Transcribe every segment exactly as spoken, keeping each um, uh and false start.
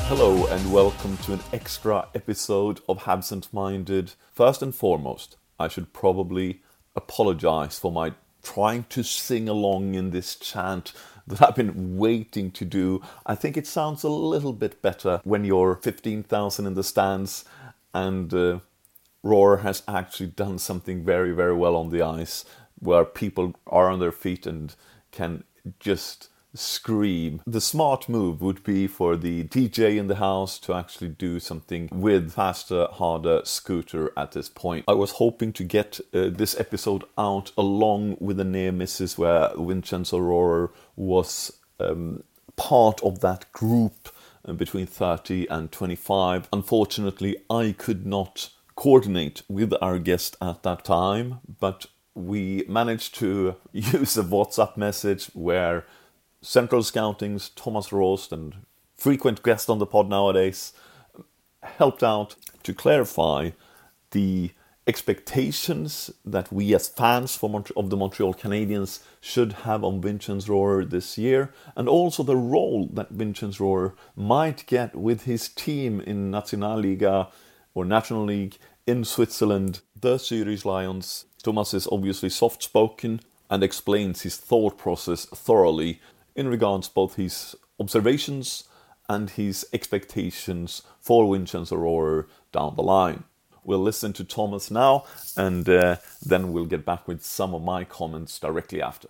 Hello and welcome to an extra episode of Absent Minded. First and foremost, I should probably apologize for my trying to sing along in this chant that I've been waiting to do. I think it sounds a little bit better when you're fifteen thousand in the stands and uh, Roar has actually done something very, very well on the ice where people are on their feet and can just scream. The smart move would be for the D J in the house to actually do something with faster, harder scooter at this point. I was hoping to get uh, this episode out along with the near misses where Vincenzo Rohrer was um, part of that group uh, between thirty and twenty-five. Unfortunately, I could not coordinate with our guest at that time, but we managed to use a WhatsApp message where Central Scouting's Thomas Rost, and frequent guest on the pod nowadays, helped out to clarify the expectations that we as fans for Mont- of the Montreal Canadiens should have on Vincenzo Rohrer this year, and also the role that Vincenzo Rohrer might get with his team in Nationalliga or National League in Switzerland, the Zurich Lions. Thomas is obviously soft-spoken and explains his thought process thoroughly in regards both his observations and his expectations for Vincenzo Rohrer down the line. We'll listen to Thomas now, and uh, then we'll get back with some of my comments directly after.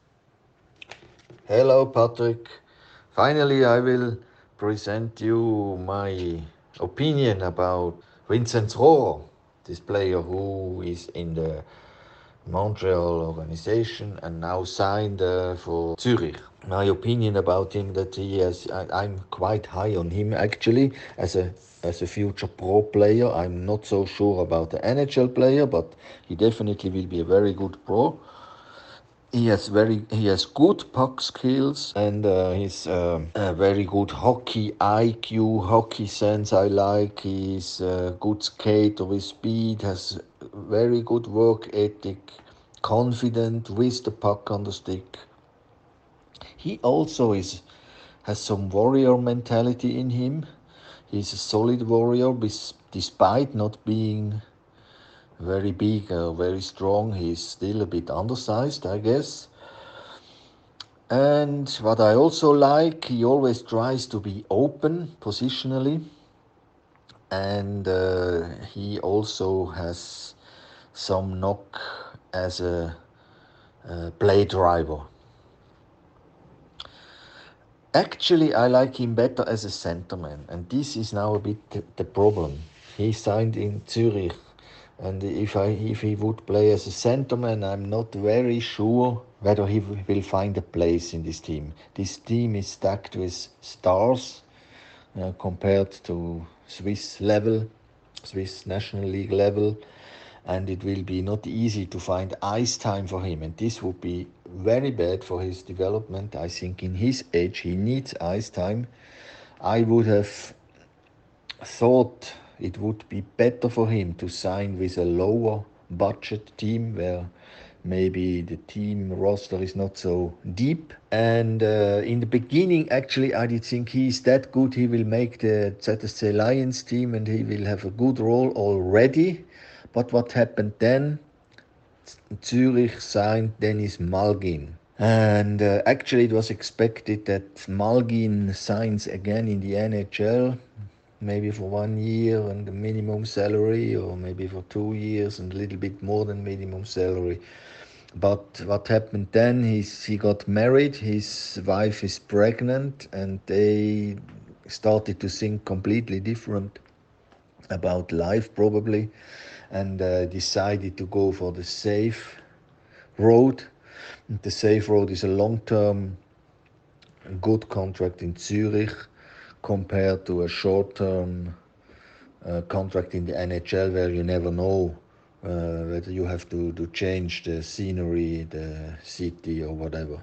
Hello, Patrick. Finally, I will present you my opinion about Vincenzo Rohrer, this player who is in the Montreal organization and now signed uh, for Zurich. My opinion about him that he has, I, I'm quite high on him actually as a as a future pro player. I'm not so sure about the N H L player, but he definitely will be a very good pro. He has very he has good puck skills and uh, he's uh, a very good hockey I Q, hockey sense. I like. He's a good skater with speed, has very good work ethic, confident with the puck on the stick. He also is has some warrior mentality in him. He's a solid warrior, despite not being very big or very strong. He's still a bit undersized, I guess. And what I also like, he always tries to be open positionally, and uh, he also has some knock as a, a play driver. Actually, I like him better as a centerman, and this is now a bit the problem. He signed in Zurich, and if I if he would play as a centerman, I'm not very sure whether he will find a place in this team. This team is stacked with stars uh, compared to Swiss level, Swiss National League level, and it will be not easy to find ice time for him, and this would be very bad for his development. I think in his age he needs ice time. I would have thought it would be better for him to sign with a lower budget team where maybe the team roster is not so deep. And uh, in the beginning, actually, I did think he's that good. He will make the Z S C Lions team and he will have a good role already. But what happened then? Zurich signed Dennis Malgin. And uh, actually, it was expected that Malgin signs again in the N H L, maybe for one year and the minimum salary, or maybe for two years and a little bit more than minimum salary. But what happened then, he's, he got married, his wife is pregnant, and they started to think completely different about life probably, and uh, decided to go for the safe road. The safe road is a long-term good contract in Zurich compared to a short-term uh, contract in the N H L where you never know uh, whether you have to, to change the scenery, the city or whatever.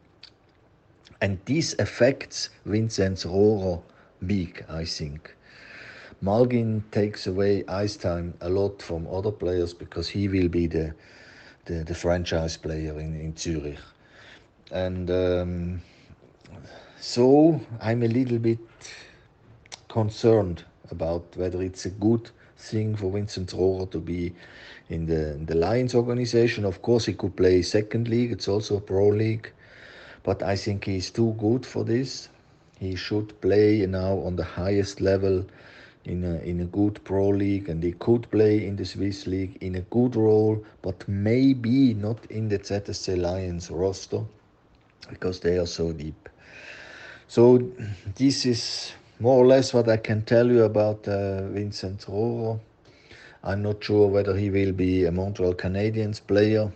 And this affects Vincenzo Rohrer big, I think. Malgin takes away ice time a lot from other players because he will be the the, the franchise player in, in Zurich. And um, so I'm a little bit concerned about whether it's a good thing for Vincent Rohrer to be in the, in the Lions organization. Of course, he could play second league, it's also a pro league, but I think he's too good for this. He should play now on the highest level in a, in a good pro league, and he could play in the Swiss league in a good role, but maybe not in the Z S C Lions roster because they are so deep. So this is more or less what I can tell you about uh, Vincent Rohrer. I'm not sure whether he will be a Montreal Canadiens player.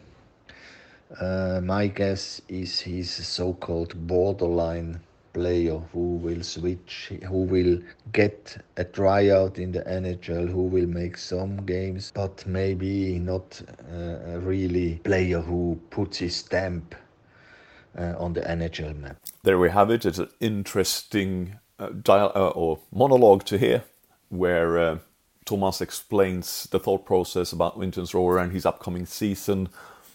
Uh, my guess is he's a so-called borderline player who will switch, who will get a tryout in the N H L, who will make some games, but maybe not uh, a really player who puts his stamp uh, on the N H L map. There we have it. It's an interesting uh, dial- uh, or monologue to hear, where uh, Thomas explains the thought process about Vincent Rohrer and his upcoming season.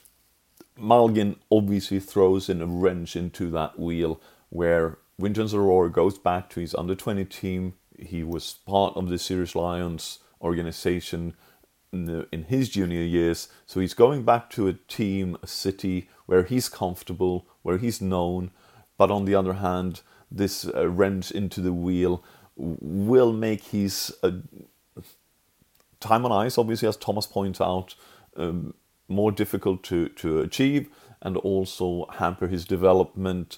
Malgin obviously throws in a wrench into that wheel, where Vincent Rohrer goes back to his under twenty team. He was part of the Zurich Lions organization in, the, in his junior years, so he's going back to a team, a city where he's comfortable, where he's known. But on the other hand, this uh, wrench into the wheel will make his uh, time on ice, obviously, as Thomas points out, um, more difficult to, to achieve, and also hamper his development.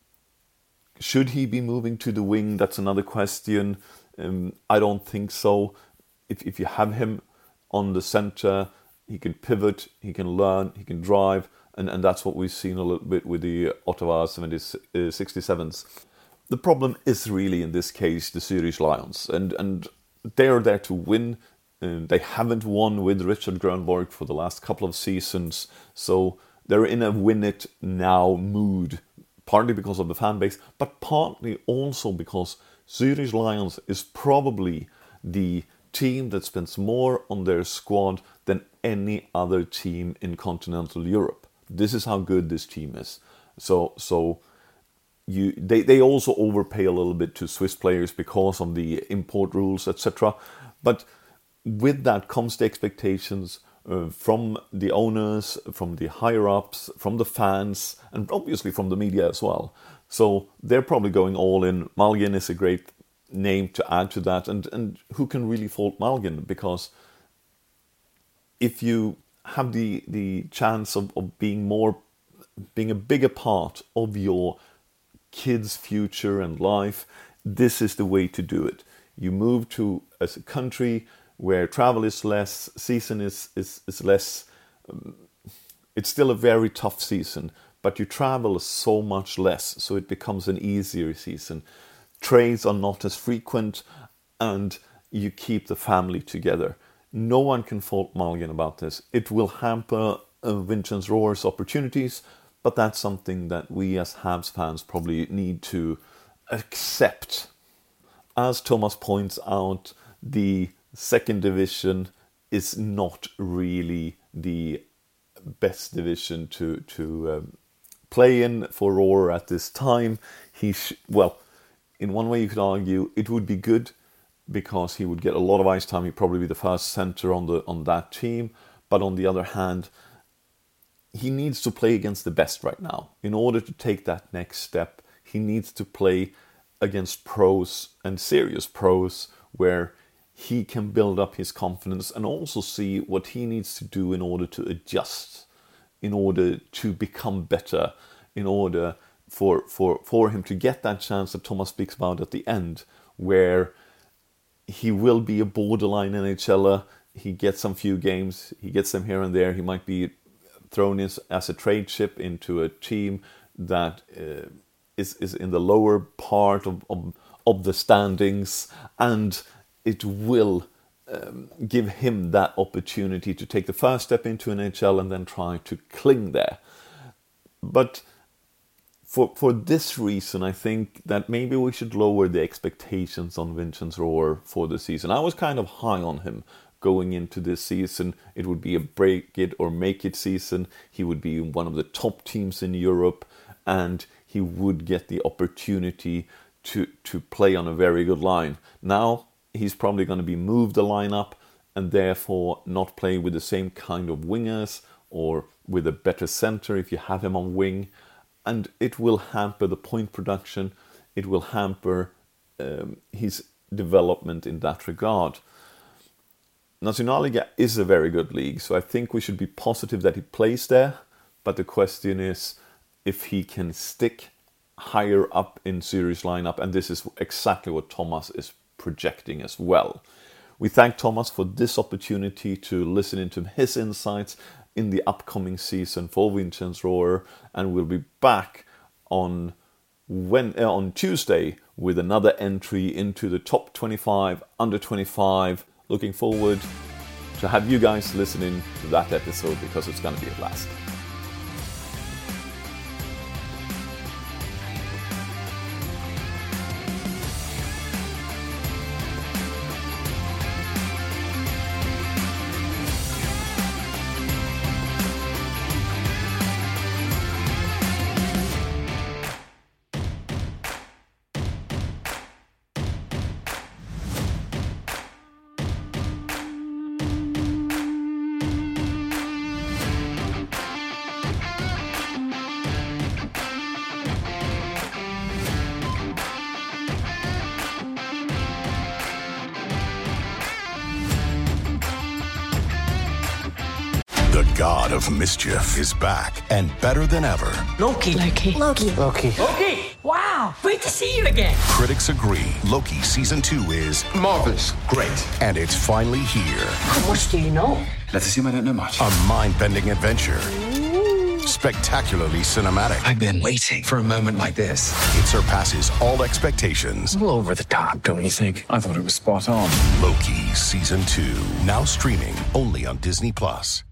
Should he be moving to the wing? That's another question. Um, I don't think so. If if you have him on the center, he can pivot, he can learn, he can drive, and, and that's what we've seen a little bit with the Ottawa sixty-sevens. The problem is really, in this case, the Zurich Lions, and, and they are there to win. Um, they haven't won with Richard Grönborg for the last couple of seasons, so they're in a win-it-now mood, partly because of the fan base, but partly also because Zurich Lions is probably the team that spends more on their squad than any other team in continental Europe. This is how good this team is. So, so you they, they also overpay a little bit to Swiss players because of the import rules, et cetera. But with that comes the expectations uh, from the owners, from the higher-ups, from the fans, and obviously from the media as well. So they're probably going all in. Malgin is a great name to add to that, and, and who can really fault Malgin? Because if you have the, the chance of, of being more, being a bigger part of your kids' future and life, this is the way to do it. You move to a country where travel is less, season is, is, is less, um, it's still a very tough season, but you travel so much less, so it becomes an easier season. Trades are not as frequent, and you keep the family together. No one can fault Malgin about this. It will hamper uh, Vincent Rohrer's opportunities, but that's something that we as Habs fans probably need to accept. As Thomas points out, the second division is not really the best division to to um, play in for Rohrer at this time. He sh- well, in one way you could argue it would be good because he would get a lot of ice time. He'd probably be the first center on the on that team. But on the other hand, he needs to play against the best right now. In order to take that next step, he needs to play against pros and serious pros where he can build up his confidence and also see what he needs to do in order to adjust, in order to become better, in order for for, for him to get that chance that Thomas speaks about at the end, where he will be a borderline N H L er. He gets some few games, he gets them here and there. He might be thrown in as a trade chip into a team that uh, is, is in the lower part of, of, of the standings, and it will um, give him that opportunity to take the first step into N H L and then try to cling there. But for for this reason, I think that maybe we should lower the expectations on Vincent Rohrer for the season. I was kind of high on him going into this season. It would be a break it or make it season. He would be one of the top teams in Europe, and he would get the opportunity to, to play on a very good line. Now he's probably going to be moved the lineup and therefore not play with the same kind of wingers or with a better center if you have him on wing. And it will hamper the point production. It will hamper um, his development in that regard. Nationalliga is a very good league, so I think we should be positive that he plays there. But the question is if he can stick higher up in Zurich's lineup, and this is exactly what Thomas is projecting as well. We thank Thomas for this opportunity to listen into his insights in the upcoming season for Vincennes Roar, and we'll be back on when uh, on Tuesday with another entry into the top twenty-five, under twenty-five. Looking forward to have you guys listening to that episode because it's going to be a blast. The god of mischief is back and better than ever. Loki. Loki. Loki. Loki. Loki. Wow. Great to see you again. Critics agree Loki season two is marvelous. Great. And it's finally here. How much do you know? Let's assume I don't know much. A mind-bending adventure. Spectacularly cinematic. I've been waiting for a moment like this. It surpasses all expectations. A little over the top, don't you think? I thought it was spot on. Loki season two. Now streaming only on Disney Plus.